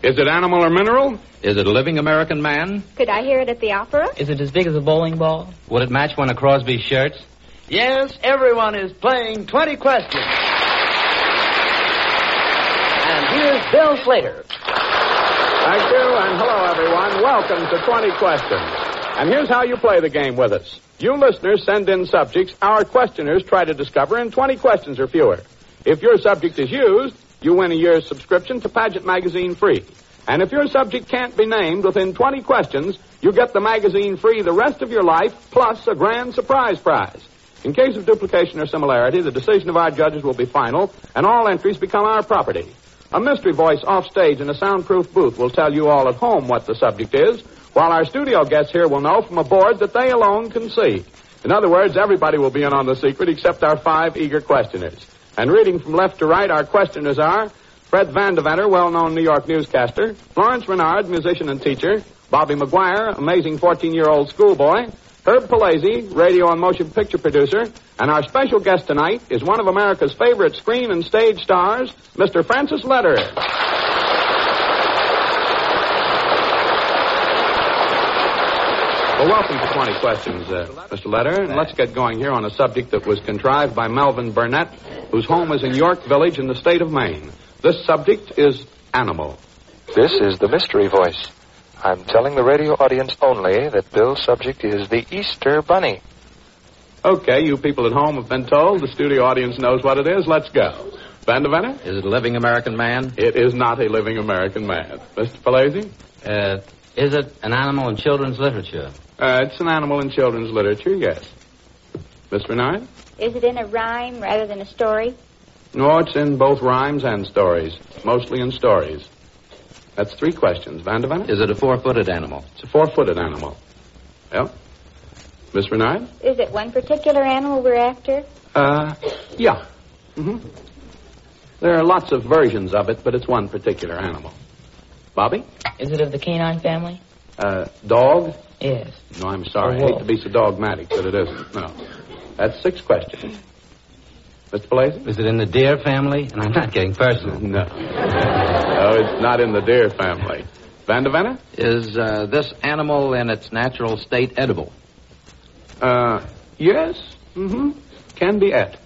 Is it animal or mineral? Is it a living American man? Could I hear it at the opera? Is it as big as a bowling ball? Would it match one of Crosby's shirts? Yes, everyone is playing 20 questions. And here's Bill Slater. Thank you, and hello, everyone. Welcome to 20 Questions. And here's how you play the game with us. You listeners send in subjects our questioners try to discover in 20 questions or fewer. If your subject is used, you win a year's subscription to Pageant Magazine free. And if your subject can't be named within 20 questions, you get the magazine free the rest of your life, plus a grand surprise prize. In case of duplication or similarity, the decision of our judges will be final, and all entries become our property. A mystery voice off stage in a soundproof booth will tell you all at home what the subject is, while our studio guests here will know from a board that they alone can see. In other words, everybody will be in on the secret except our 5 eager questioners. And reading from left to right, our questioners are Fred Vandeventer, well-known New York newscaster, Florence Renard, musician and teacher, Bobby McGuire, amazing 14-year-old schoolboy, Herb Palazzi, radio and motion picture producer, and our special guest tonight is one of America's favorite screen and stage stars, Mr. Francis Lederer. Well, welcome to 20 Questions, Mr. Lederer, and let's get going here on a subject that was contrived by Melvin Burnett, whose home is in York Village in the state of Maine. This subject is animal. This is the mystery voice. I'm telling the radio audience only that Bill's subject is the Easter Bunny. Okay, you people at home have been told. The studio audience knows what it is. Let's go. Vandeventer? Is it a living American man? It is not a living American man. Mr. Palazzi? Is it an animal in children's literature? It's an animal in children's literature, yes. Miss Renard? Is it in a rhyme rather than a story? No, it's in both rhymes and stories. Mostly in stories. That's 3 questions. Vandeventer? Is it a 4-footed animal? It's a 4-footed animal. Well, Miss Renard? Is it one particular animal we're after? Yeah. Mm-hmm. There are lots of versions of it, but it's one particular animal. Bobby? Is it of the canine family? Dog? Yes. No, I'm sorry. I hate to be so dogmatic, but it isn't. No. That's 6 questions. Mr. Palazzi? Is it in the deer family? And I'm not getting personal. No. No, it's not in the deer family. Vandeventer? Is this animal in its natural state edible? Yes. Mm-hmm. Can be et.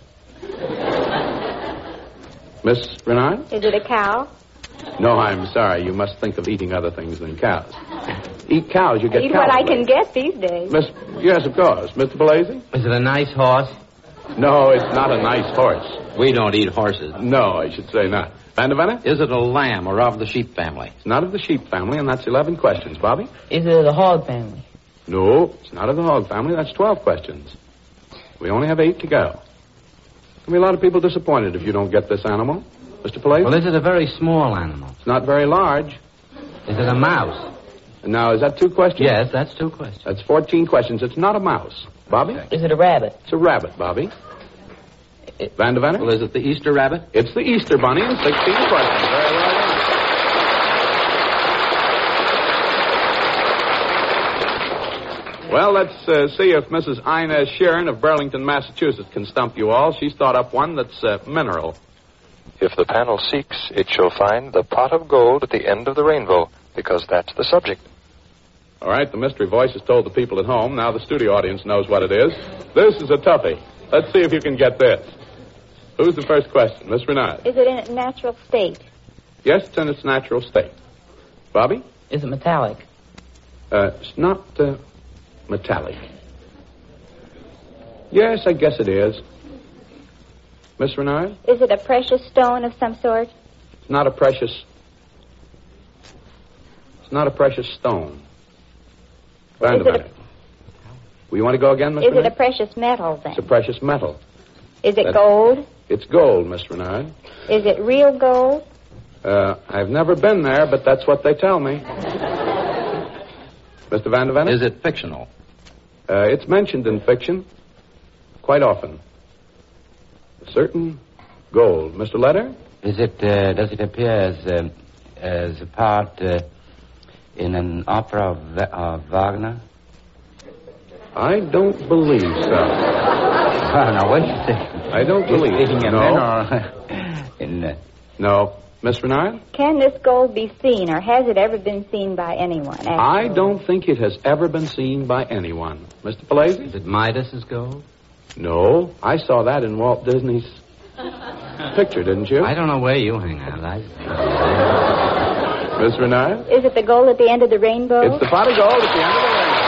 Miss Renard? Is it a cow? No, I'm sorry. You must think of eating other things than cows. Eat cows, you get Eat cow what I blood. can get these days. Yes, of course. Mr. Palazzi? Is it a nice horse? No, it's not a nice horse. We don't eat horses. No, I should say not. Vandeventer? Is it a lamb or of the sheep family? It's not of the sheep family, and that's 11 questions. Bobby? Is it of the hog family? No, it's not of the hog family. That's 12 questions. We only have 8 to go. There'll be a lot of people disappointed if you don't get this animal. Mr. Palazzi? Well, is it a very small animal? It's not very large. Is it a mouse? Now, is that 2 questions? Yes, that's 2 questions. That's 14 questions. It's not a mouse. Bobby? Is it a rabbit? It's a rabbit, Bobby. Vandeventer? Well, is it the Easter rabbit? It's the Easter Bunny in 16 questions. Very well done. Well, let's see if Mrs. Inez Sheeran of Burlington, Massachusetts can stump you all. She's thought up one that's mineral. If the panel seeks, it shall find the pot of gold at the end of the rainbow, because that's the subject. All right, the mystery voice has told the people at home. Now the studio audience knows what it is. This is a toughie. Let's see if you can get this. Who's the first question? Miss Renard? Is it in a natural state? Yes, it's in its natural state. Bobby? Is it metallic? It's not metallic. Yes, I guess it is. Miss Renard? Is it a precious stone of some sort? It's not a precious... It's not a precious stone. Vandeventer. You want to go again, Miss Is Renard? it a precious metal, then? It's a precious metal. Is it gold? It's gold, Miss Renard. Is it real gold? I've never been there, but that's what they tell me. Mr. Vandeventer? Is it fictional? It's mentioned in fiction quite often. A certain gold. Mr. Lederer? Is it, does it appear as a part in an opera of Wagner? I don't believe so. Oh, now, wait a second. I don't believe so. no. In No. Miss Renard? Can this gold be seen, or has it ever been seen by anyone? Actually? I don't think it has ever been seen by anyone. Mr. Palazzi? Is it Midas's gold? No. I saw that in Walt Disney's picture, didn't you? I don't know where you hang out. Miss Renard? Is it the gold at the end of the rainbow? It's the pot of gold at the end of the rainbow.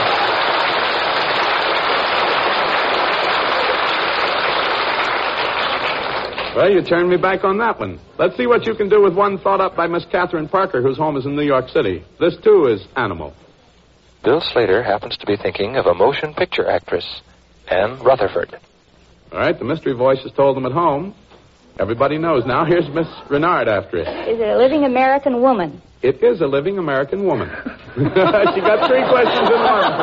Well, you turned me back on that one. Let's see what you can do with one thought up by Miss Catherine Parker, whose home is in New York City. This, too, is animal. Bill Slater happens to be thinking of a motion picture actress, Anne Rutherford. All right, the mystery voice has told them at home. Everybody knows now. Here's Miss Renard after it. Is it a living American woman? It is a living American woman. She got 3 questions in one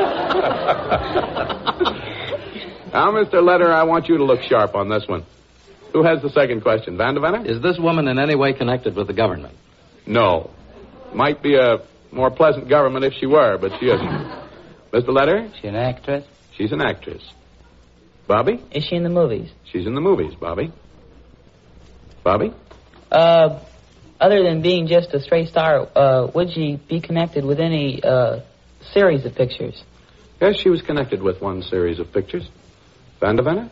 for one. Now, Mr. Letter, I want you to look sharp on this one. Who has the second question? Vandevenner? Is this woman in any way connected with the government? No. Might be a more pleasant government if she were, but she isn't. Mr. Letter? She an actress? She's an actress. Bobby? Is she in the movies? She's in the movies, Bobby. Bobby? Other than being just a straight star, would she be connected with any series of pictures? Yes, she was connected with one series of pictures. Vandevenner?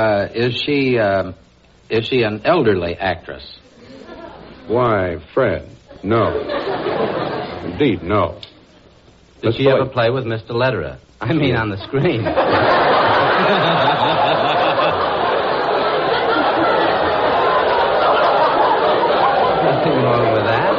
Is she an elderly actress? Why, Fred, no. Indeed, no. Did she ever play with Mr. Lederer? I mean, on the screen. Nothing wrong with that.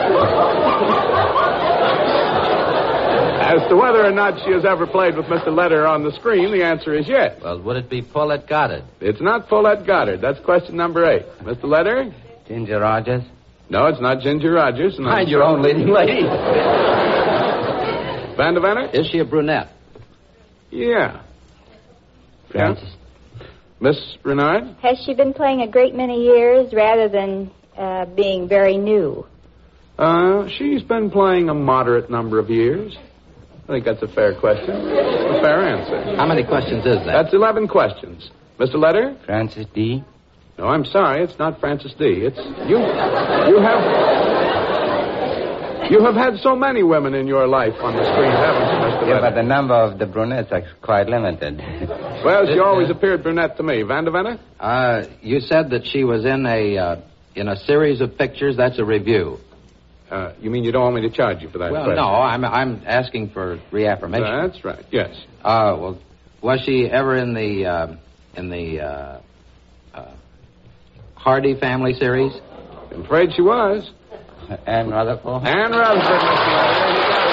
As to whether or not she has ever played with Mr. Lederer on the screen, the answer is yes. Well, would it be Paulette Goddard? It's not Paulette Goddard. That's question number 8. Mr. Lederer? Ginger Rogers? No, it's not Ginger Rogers. Find your own leading lady. Vandevenner? Is she a brunette? Yeah. Francis? Miss Renard? Has she been playing a great many years rather than being very new? She's been playing a moderate number of years. I think that's a fair question. A fair answer. How many questions is that? That's 11 questions. Mr. Letter? Francis D. No, I'm sorry. It's not Francis D. It's you. You have had so many women in your life on the screen, haven't you, Mr. Yeah, Letter? but the number of the brunettes are quite limited. Well, she always appeared brunette to me. Vandevenner? You said that she was in a series of pictures. That's a review. You mean you don't want me to charge you for that? Well, question? no, I'm asking for reaffirmation. That's right. Yes. Well, was she ever in the Hardy family series? I'm afraid she was. Anne Rutherford? Anne Rutherford, Mr. Letter. You got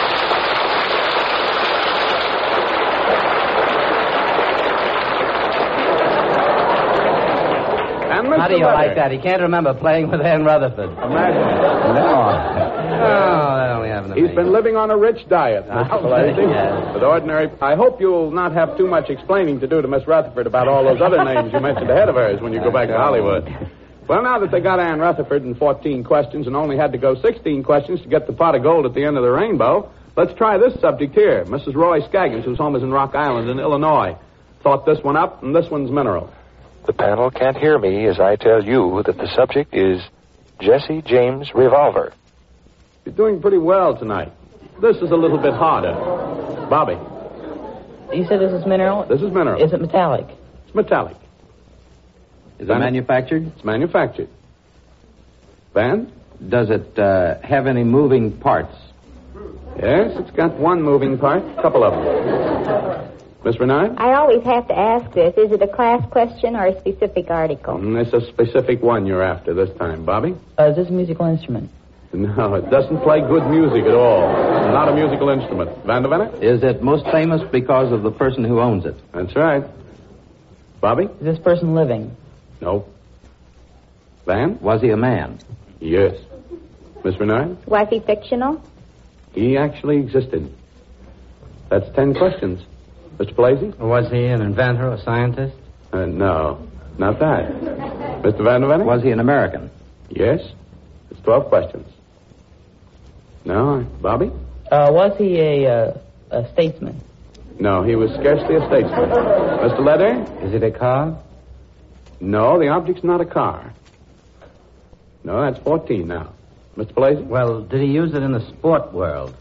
it. And Mr. How do you Letter. like that? He can't remember playing with Anne Rutherford. Imagine. No. Oh, that only happened to He's me. been living on a rich diet, Mr. Palazzi. Yes. With ordinary... I hope you'll not have too much explaining to do to Miss Rutherford about all those other names you mentioned ahead of hers when you go back to Hollywood. Well, now that they got Anne Rutherford in 14 questions and only had to go 16 questions to get the pot of gold at the end of the rainbow, let's try this subject here. Mrs. Roy Scaggins, whose home is in Rock Island in Illinois, thought this one up, and this one's mineral. The panel can't hear me as I tell you that the subject is Jesse James Revolver. You're doing pretty well tonight. This is a little bit harder. Bobby, You said this is mineral? this is mineral. Is it metallic? It's metallic. Is it manufactured? It's manufactured. Van? Does it have any moving parts? Yes, it's got one moving part, a couple of them. Miss Renard? I always have to ask this. Is it a class question or a specific article? It's a specific one you're after this time. Bobby? Is this a musical instrument? No, it doesn't play good music at all. It's not a musical instrument. Vandevenner? Is it most famous because of the person who owns it? That's right. Bobby? Is this person living? No. Van? Was he a man? Yes. Miss Renard? Was he fictional? He actually existed. That's 10 questions. Mr. Palazzi? Was he an inventor or scientist? No, not that. Mr. Vandevenner? Was he an American? Yes. It's 12 questions. No. Bobby? Was he a statesman? No, he was scarcely a statesman. Mr. Leather? Is it a car? No, the object's not a car. No, that's 14 now. Mr. Palazzi? Well, did he use it in the sport world?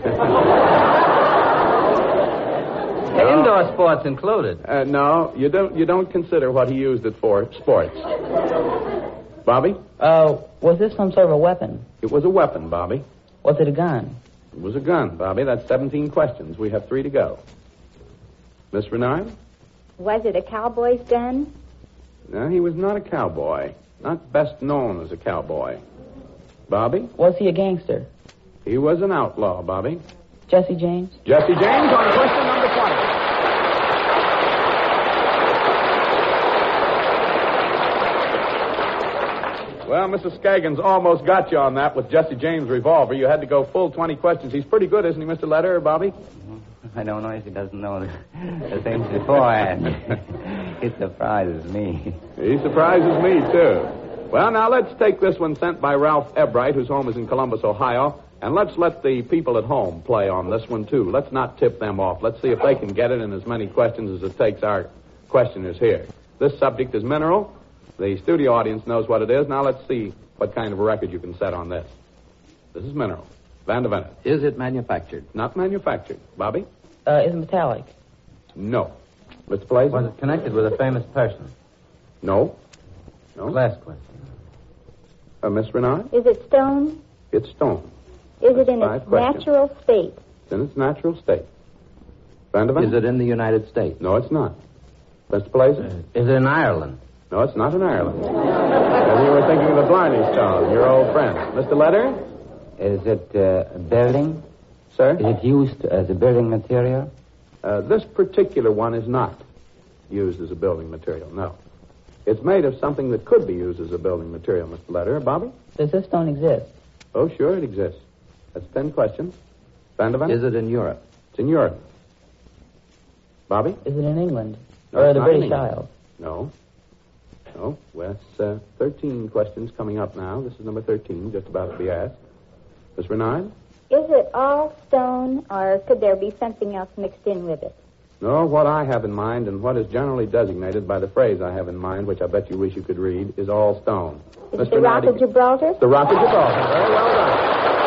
Indoor sports included. No, you don't consider what he used it for sports. Bobby? Was this some sort of a weapon? It was a weapon, Bobby. Was it a gun? It was a gun, Bobby. That's 17 questions. We have 3 to go. Miss Renard? Was it a cowboy's gun? No, he was not a cowboy. Not best known as a cowboy. Bobby? Was he a gangster? He was an outlaw, Bobby. Jesse James? Jesse James on question number 20. Well, Mrs. Skaggins almost got you on that with Jesse James' revolver. You had to go full 20 questions. He's pretty good, isn't he, Mr. Lederer, Bobby? I don't know if he doesn't know the things beforehand. It surprises me. He surprises me, too. Well, now let's take this one sent by Ralph Ebright, whose home is in Columbus, Ohio, and let's let the people at home play on this one, too. Let's not tip them off. Let's see if they can get it in as many questions as it takes our questioners here. This subject is mineral. The studio audience knows what it is. Now let's see what kind of a record you can set on this. This is mineral. Van der Venne. Is it manufactured? Not manufactured. Bobby? Is it metallic? No. Mr. Palazzi? Was it connected with a famous person? No. No. Last question. Miss Renard? Is it stone? It's stone. Is it in Five its questions. natural state? It's in its natural state. Van der Venne? Is it in the United States? No, it's not. Mr. Palazzi? Is it in Ireland? No, it's not in Ireland. Maybe you were thinking of the Blarney Stone, your old friend. Mr. Leder? Is it a building? Sir? Is it used as a building material? This particular one is not used as a building material, no. It's made of something that could be used as a building material, Mr. Leder. Bobby? Does this stone exist? Oh, sure, it exists. That's 10 questions. Van der Venne? Is it in Europe? It's in Europe. Bobby? Is it in England? No, or it's the not in British England. Isles? No. No. Well, that's 13 questions coming up now. This is number 13, just about to be asked. Miss Renard? Is it all stone, or could there be something else mixed in with it? No, what I have in mind, and what is generally designated by the phrase I have in mind, which I bet you wish you could read, is all stone. Is Miss it the Rock Renard, of Gibraltar? The Rock of Gibraltar. Very well done.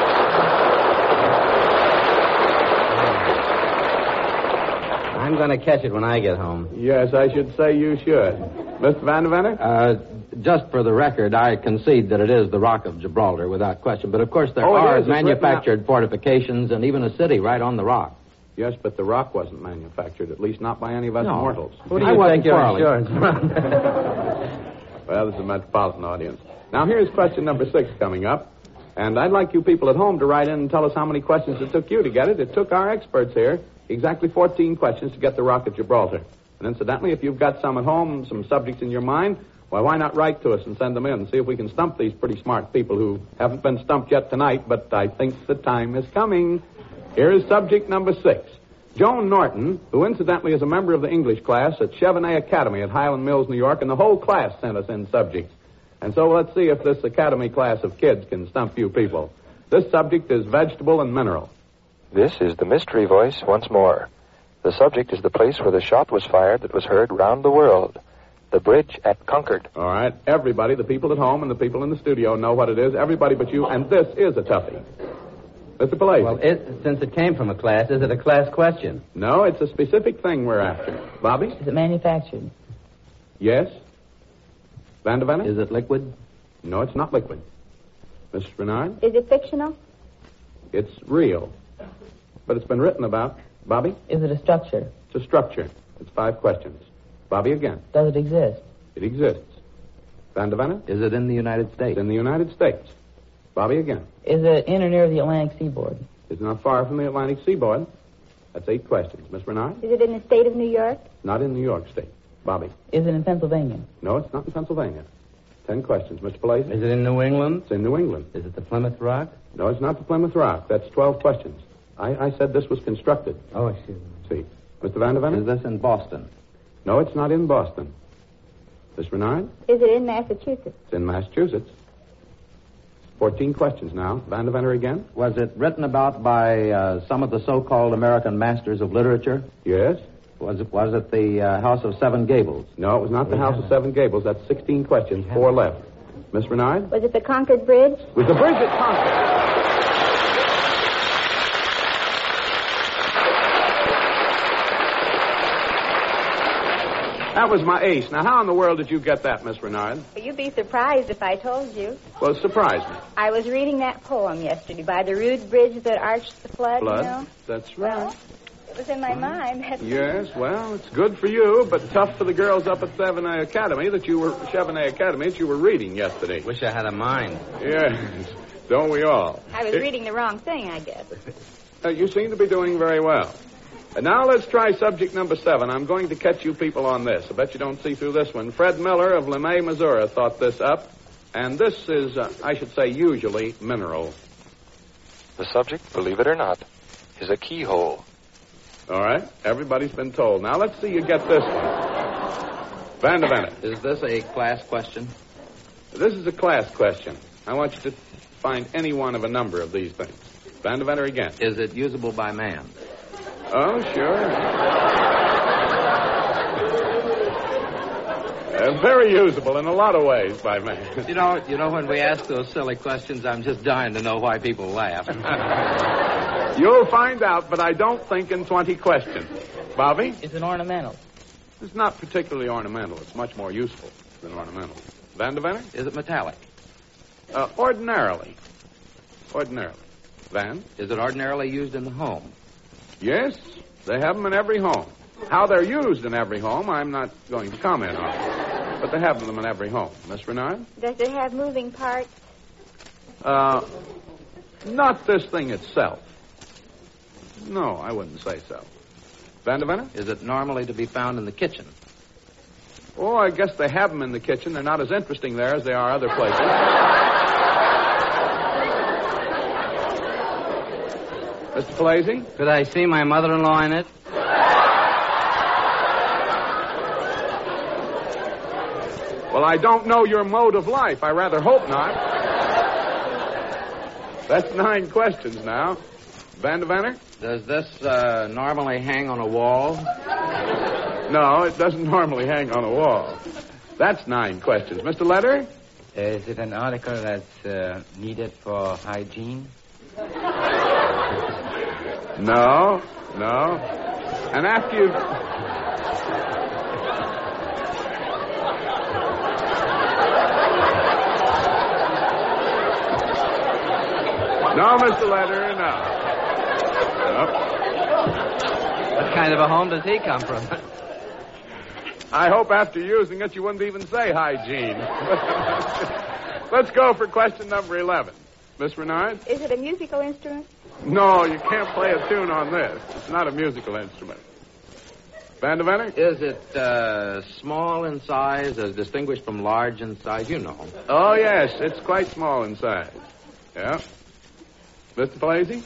I'm going to catch it when I get home. Yes, I should say you should. Mr. Van der Venne? Just for the record, I concede that it is the Rock of Gibraltar without question. But, of course, there Oh, it are is. It's manufactured fortifications and even a city right on the rock. Yes, but the rock wasn't manufactured, at least not by any of us No. mortals. What do I you wasn't think your quarreling. insurance Well, this is a metropolitan audience. Now, here's question number 6 coming up. And I'd like you people at home to write in and tell us how many questions it took you to get it. It took our experts here exactly 14 questions to get the Rock of Gibraltar. And incidentally, if you've got some at home, some subjects in your mind, why not write to us and send them in and see if we can stump these pretty smart people who haven't been stumped yet tonight, but I think the time is coming. Here is subject number 6. Joan Norton, who incidentally is a member of the English class at Chevenet Academy at Highland Mills, New York, and the whole class sent us in subjects. And so let's see if this Academy class of kids can stump you people. This subject is vegetable and mineral. This is the mystery voice once more. The subject is the place where the shot was fired that was heard round the world. The bridge at Concord. All right, everybody, the people at home and the people in the studio know what it is. Everybody but you, and this is a toughie. Mr. Palazzi. Well, since it came from a class, is it a class question? No, it's a specific thing we're after. Bobby? Is it manufactured? Yes? Van der Venne? Is it liquid? No, it's not liquid. Mr. Renard? Is it fictional? It's real. But it's been written about. Bobby? Is it a structure? It's a structure. It's 5 questions. Bobby again. Does it exist? It exists. Van der Venne? Is it in the United It's States? in the United States. Bobby again. Is it in or near the Atlantic seaboard? It's not far from the Atlantic seaboard. That's 8 questions. Miss Renard? Is it in the state of New York? Not in New York State. Bobby? Is it in Pennsylvania? No, it's not in Pennsylvania. 10 questions. Mr. Palazzi? Is it in New England? It's in New England. Is it the Plymouth Rock? No, it's not the Plymouth Rock. That's 12 questions. I said this was constructed. Oh, excuse me. See. Mr. Van der Venne? Is this in Boston? No, it's not in Boston. Miss Renard? Is it in Massachusetts? It's in Massachusetts. 14 questions now. Van der Venne again? Was it written about by some of the so-called American masters of literature? Yes. Was it the House of Seven Gables? No, it was not the House of Seven Gables. That's 16 questions. 4 left. Miss Renard? Was it the Concord Bridge? Was the bridge at Concord? That was my ace. Now, how in the world did you get that, Miss Renard? Well, you'd be surprised if I told you. Well, surprise me. I was reading that poem yesterday by the rude bridge that arched the flood, you know? That's right. Well, it was in my mind. Yes, well, it's good for you, but tough for the girls up at Chevenet Academy that you were reading yesterday. Wish I had a mind. Yes, don't we all? I was reading the wrong thing, I guess. You seem to be doing very well. And now let's try subject number 7. I'm going to catch you people on this. I bet you don't see through this one. Fred Miller of LeMay, Missouri, thought this up. And this is, I should say, usually mineral. The subject, believe it or not, is a keyhole. All right? Everybody's been told. Now let's see you get this one. Van de Venne. Is this a class question? This is a class question. I want you to find any one of a number of these things. Van de Venne again. Is it usable by man? Oh, sure. Very usable in a lot of ways by man. You know, when we ask those silly questions, I'm just dying to know why people laugh. You'll find out, but I don't think in 20 questions. Bobby? It's an ornamental. It's not particularly ornamental. It's much more useful than ornamental. Van de Venne? Is it metallic? Ordinarily. Van? Is it ordinarily used in the home? Yes, they have them in every home. How they're used in every home, I'm not going to comment on. But they have them in every home. Miss Renard? Does it have moving parts? Not this thing itself. No, I wouldn't say so. Van de Venne? Is it normally to be found in the kitchen? Oh, I guess they have them in the kitchen. They're not as interesting there as they are other places. Mr. Palazzi? Could I see my mother-in-law in it? Well, I don't know your mode of life. I rather hope not. That's 9 questions now. Van de Venne? Does this normally hang on a wall? No, it doesn't normally hang on a wall. That's 9 questions. Mr. Letter? Is it an article that's needed for hygiene? No. And after you... No, Mr. Letter, no. What kind of a home does he come from? I hope after using it you wouldn't even say hygiene. Let's go for question number 11. Miss Renard? Is it a musical instrument? No, you can't play a tune on this. It's not a musical instrument. Van de Venne? Is it small in size as distinguished from large in size? You know. Oh, yes, it's quite small in size. Yeah. Mr. Palazzi?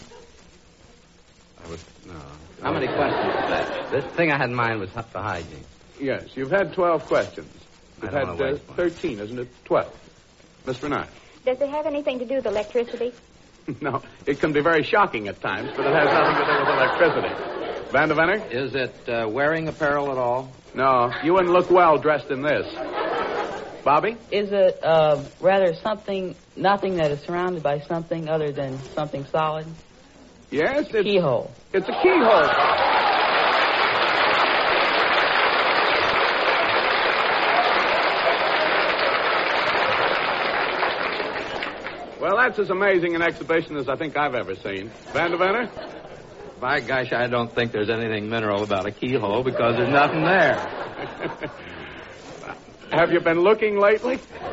No. How many questions is that? This thing I had in mind was for hygiene. Yes, you've had 12 questions. You've I don't had wanna waste one. 13, isn't it? 12. Miss Renard? Does it have anything to do with electricity? No, it can be very shocking at times, but it has nothing to do with electricity. Van de Venne? Is it wearing apparel at all? No, you wouldn't look well dressed in this. Bobby? Is it rather nothing that is surrounded by something other than something solid? Yes, it's... Keyhole. It's a keyhole. Well, that's as amazing an exhibition as I think I've ever seen. Van de Venne? By gosh, I don't think there's anything mineral about a keyhole because there's nothing there. Have you been looking lately?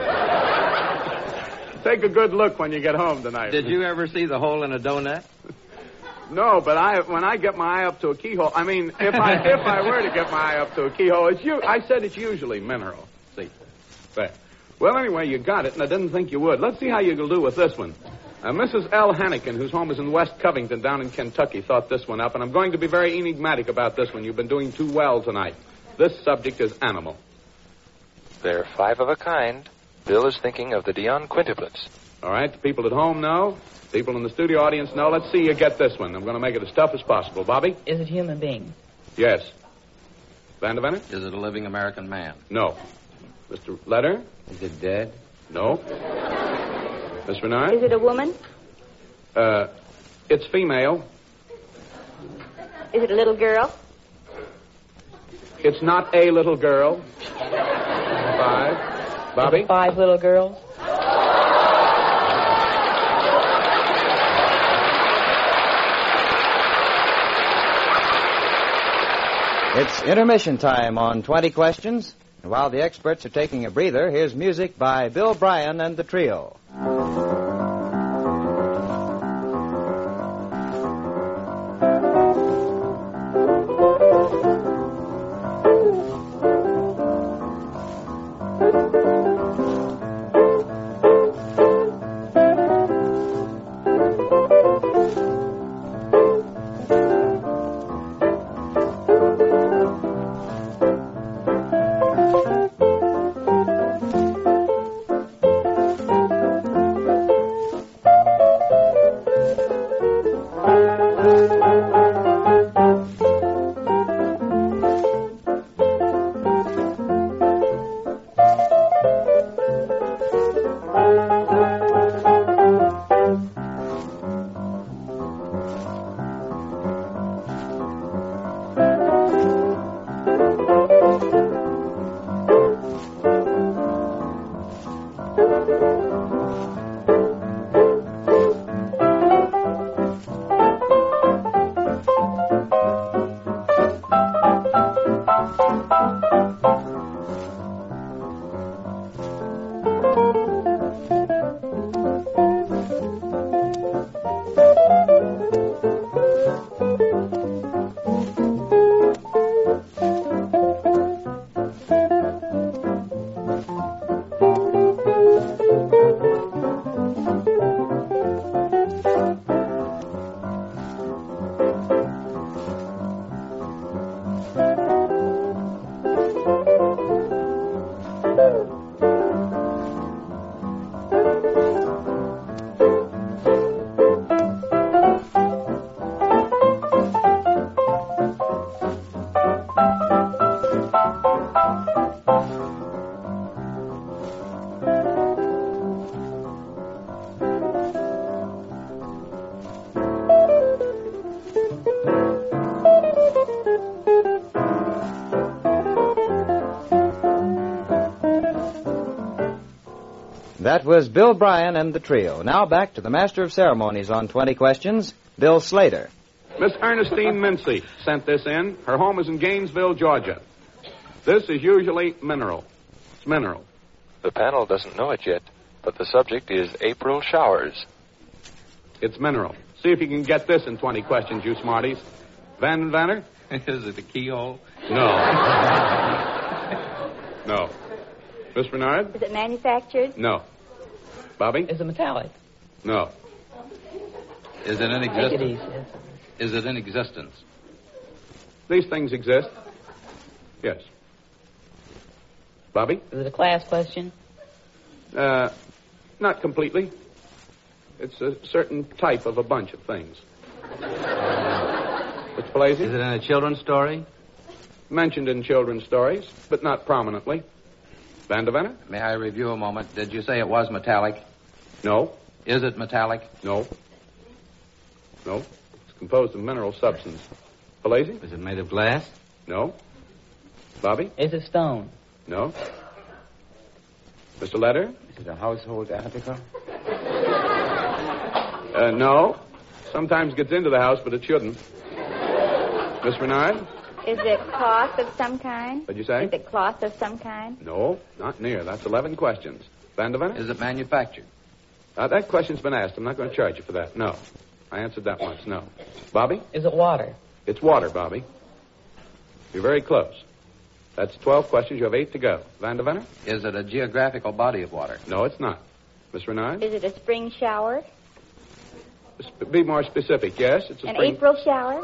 Take a good look when you get home tonight. Did you ever see the hole in a donut? No, but when I get my eye up to a keyhole, I mean, if I were to get my eye up to a keyhole, I said it's usually mineral. See? There. Well, anyway, you got it, and I didn't think you would. Let's see how you'll do with this one. Mrs. L. Hannikin, whose home is in West Covington down in Kentucky, thought this one up, and I'm going to be very enigmatic about this one. You've been doing too well tonight. This subject is animal. They're 5 of a kind. Bill is thinking of the Dion quintuplets. All right, the people at home know. People in the studio audience know. Let's see you get this one. I'm going to make it as tough as possible. Bobby? Is it human being? Yes. Van de Venne? Is it a living American man? No. Mr. Letter? Is it dead? No. Miss Renard? Is it a woman? It's female. Is it a little girl? It's not a little girl. 5. Bobby? 5 little girls. It's intermission time on 20 Questions. And while the experts are taking a breather, here's music by Bill Bryan and the Trio. That was Bill Bryan and the Trio. Now back to the Master of Ceremonies on 20 Questions, Bill Slater. Miss Ernestine Mincy sent this in. Her home is in Gainesville, Georgia. This is usually mineral. It's mineral. The panel doesn't know it yet, but the subject is April showers. It's mineral. See if you can get this in 20 questions, you smarties. Van Vanner? Is it a keyhole? No. No. Miss Renard? Is it manufactured? No. Bobby? Is it metallic? No. Is it in Take it existence? easy. Is it in existence? These things exist. Yes. Bobby? Is it a class question? Not completely. It's a certain type of a bunch of things. Mr. Palazzi? Is it in a children's story? Mentioned in children's stories, but not prominently. Van der Venner? May I review a moment? Did you say it was metallic? No. Is it metallic? No. No. It's composed of mineral substance. Palazzi? Is it made of glass? No. Bobby? Is it stone? No. Mr. Letter? Is it a household article? No. Sometimes gets into the house, but it shouldn't. Miss Renard? Is it cloth of some kind? What'd you say? Is it cloth of some kind? No, not near. That's 11 questions. Van der Venner? Is it manufactured? That question's been asked. I'm not going to charge you for that. No. I answered that once. No. Bobby? Is it water? It's water, Bobby. You're very close. That's 12 questions. You have 8 to go. Van der Venner? Is it a geographical body of water? No, it's not. Miss Renard? Is it a spring shower? Be more specific. Yes, it's a An spring... April shower?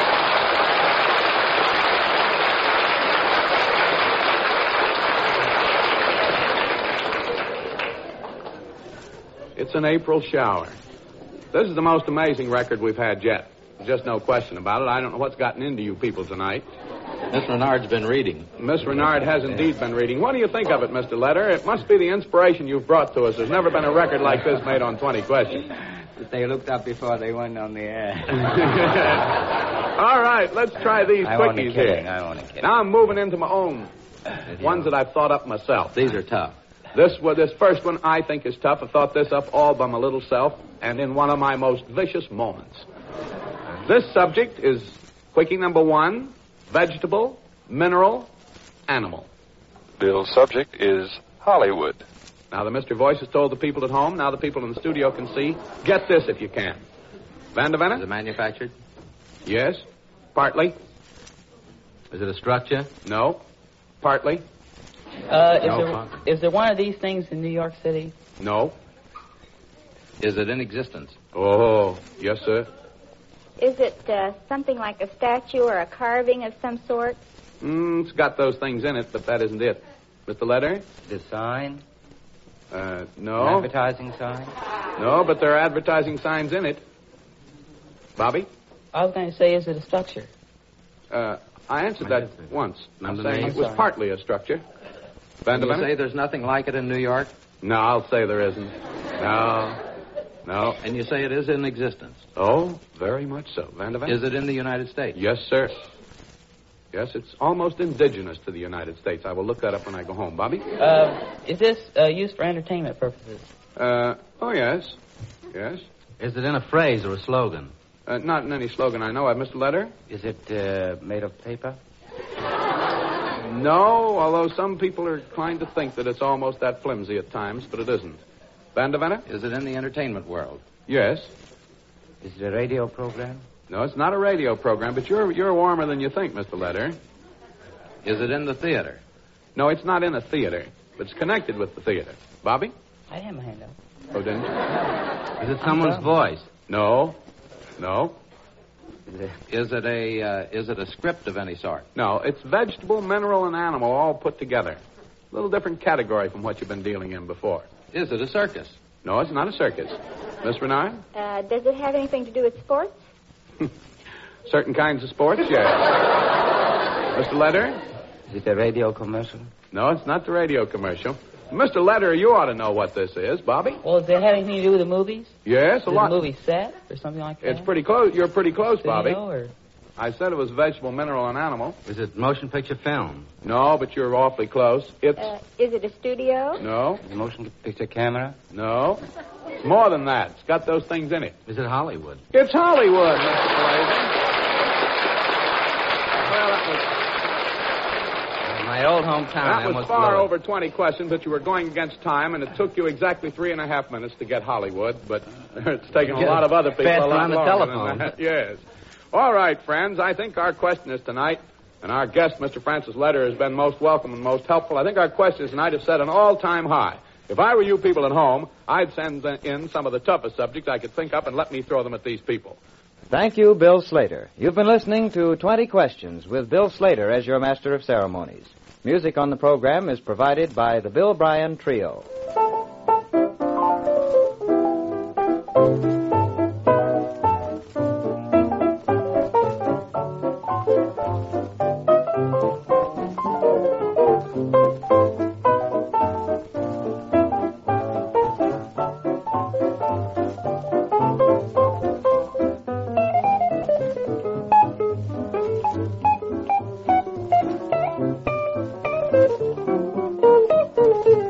It's an April shower. This is the most amazing record we've had yet. There's just no question about it. I don't know what's gotten into you people tonight. Miss Renard's been reading. Miss Renard has indeed been reading. What do you think of it, Mr. Letter? It must be the inspiration you've brought to us. There's never been a record like this made on 20 Questions. They looked up before they went on the air. All right, let's try these quickies here. I want to kid. Now I'm moving into my own ones that I've thought up myself. These are tough. This first one I think is tough. I thought this up all by my little self and in one of my most vicious moments. This subject is quickie number 1, vegetable, mineral, animal. Bill's subject is Hollywood. Now the Mr. Voice has told the people at home. Now the people in the studio can see. Get this if you can. Van der Is it Venne? manufactured? Yes. Partly. Is it a structure? No. Partly. Is there one of these things in New York City? No. Is it in existence? Oh, yes, sir. Is it something like a statue or a carving of some sort? It's got those things in it, but that isn't it. Mr. Letter? The sign? No. An advertising sign? No, but there are advertising signs in it. Bobby? I was going to say, is it a structure? I answered that once. I'm Number saying nine. it was partly a structure. Van der Can you say Venne? there's nothing like it in New York? No, I'll say there isn't. No. And you say it is in existence. Oh, very much so. Van der Venne? Is it in the United States? Yes, sir. Yes, it's almost indigenous to the United States. I will look that up when I go home. Bobby? Is this used for entertainment purposes? Oh, yes. Yes. Is it in a phrase or a slogan? Not in any slogan I know of. Mr. Letter? Is it made of paper? No, although some people are inclined to think that it's almost that flimsy at times, but it isn't. Van der Venne? Is it in the entertainment world? Yes. Is it a radio program? No, it's not a radio program, but you're warmer than you think, Mr. Letter. Is it in the theater? No, it's not in a theater, but it's connected with the theater. Bobby? I had my hand up. Oh, didn't you? Is it someone's voice? No. Is it a script of any sort? No, it's vegetable, mineral, and animal all put together. A little different category from what you've been dealing in before. Is it a circus? No, it's not a circus. Miss Renard? Does it have anything to do with sports? Certain kinds of sports, yes. Mr. Letter? Is it a radio commercial? No, it's not the radio commercial. Mr. Letter, you ought to know what this is. Bobby? Well, does it have anything to do with the movies? Yes, a Is lot. the movie set or something like that? It's pretty close. You're pretty close, Bobby. Studio or... I said it was vegetable, mineral, and animal. Is it motion picture film? No, but you're awfully close. It's... Is it a studio? No, Is it a motion picture camera? no. It's more than that. It's got those things in it. Is it Hollywood? It's Hollywood, Mr. Glazer. Well, that My old hometown. was far over 20 questions, but you were going against time, and it took you exactly 3.5 minutes to get Hollywood, but it's taken a lot of other people Faster a lot on the longer telephone. than that. Yes. All right, friends, I think our questioners tonight, and our guest, Mr. Francis Letter, has been most welcome and most helpful. I think our questioners tonight have set an all-time high. If I were you people at home, I'd send in some of the toughest subjects I could think up and let me throw them at these people. Thank you, Bill Slater. You've been listening to 20 Questions with Bill Slater as your master of ceremonies. Music on the program is provided by the Bill Bryan Trio.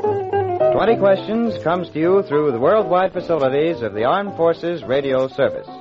20 Questions comes to you through the worldwide facilities of the Armed Forces Radio Service.